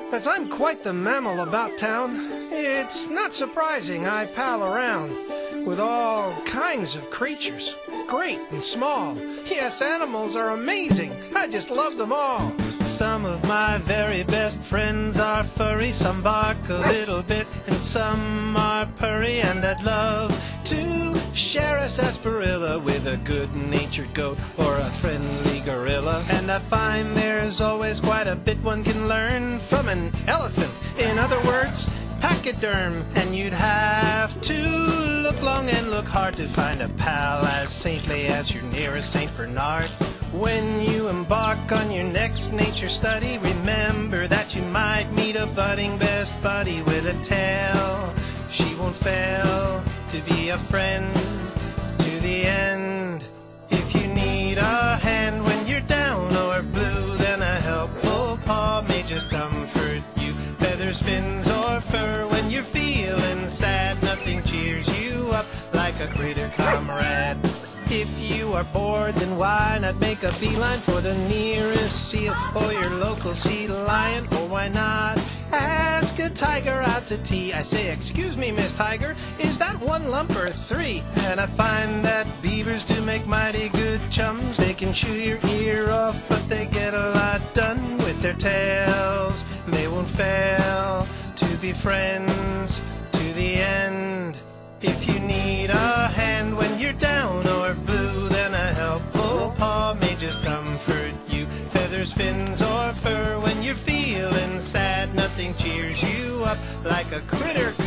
As I'm quite the mammal about town, it's not surprising I pal around with all kinds of creatures, great and small. Yes, animals are amazing. I just love them all. Some of my very best friends are furry, some bark a little bit, and some are purry. And I'd love to share a sarsaparilla with a good-natured goat or a friendly gorilla. And I find there's always quite a bit one can learn from an elephant. In other words, pachyderm. And you'd have to look long and look hard to find a pal as saintly as your nearest Saint Bernard. When you embark on your next nature study, remember that you might meet a budding best buddy with a tail. She won't fail to be a friend to the end. If you need a hand when you're down or blue, then a helpful paw may just comfort you. Feathers, fins, or fur when you're feeling sad, nothing cheers you up like a critter comrade. If you are bored, then why not make a beeline for the nearest seal or your local sea lion? Or why not ask a tiger out to tea? I say, excuse me, Miss Tiger, is that one lump or three? And I find that beavers do make mighty good chums. They can chew your ear off, but they get a lot done with their tails. They won't fail to be friends to the end. If you need a hand when you're down or blue, then a helpful paw may just comfort you. Feathers, fins, or fur when you're feeling sad, nothing cheers you up like a critter